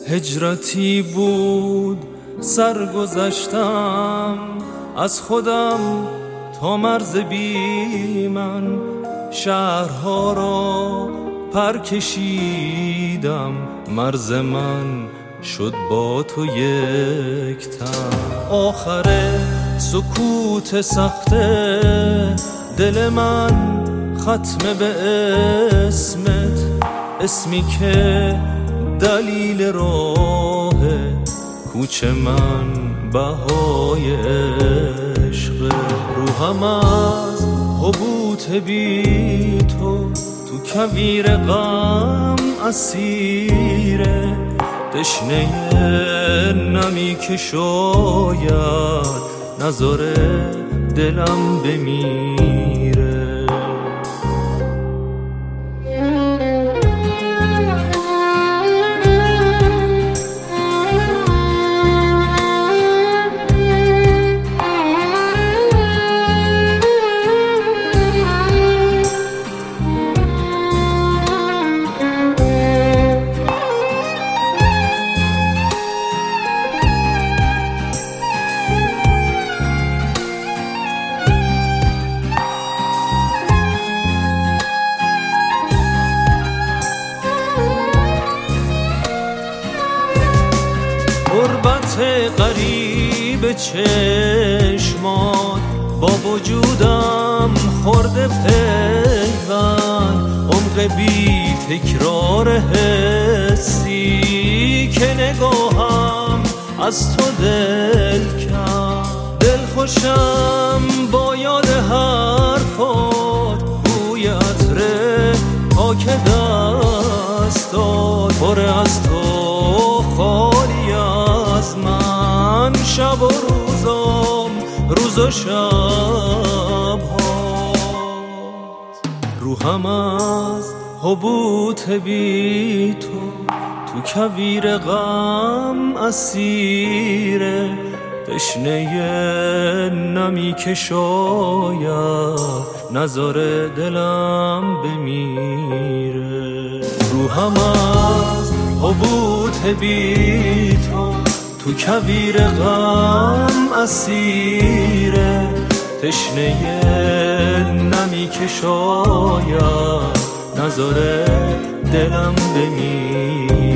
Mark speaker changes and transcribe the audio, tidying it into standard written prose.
Speaker 1: هجرتی بود سرگذشتم از خودم تا مرز بی من، شهرها را پر کشیدم، مرز من شد با تو یک تن. آخر سکوت سخته دل من ختم به اسمت، اسمی که دلیل راه کوچ من بهای عشق. روحم از حبوط بی تو کویر غم اسیره، تشنه نمی که شاید نذاره دلم بمیره. غربت غریب چشمات با وجودم خورده پیوند، عمق بی تکرار حسی که نگاهم از تو دل کرد. دل خوشم با یاد حرفات، بوی عطر پاک دستات، پر از تو خالی از من، شب و روزم روز و شب هاست. روحم از حبوط بی تو کویر غم اسیره، تشنه نمی که شاید نذاره دلم بمیره. روحم از حبوط بی تو کویر غم اسیره، تشنه نمی که شاید نذاره دلم بمیره.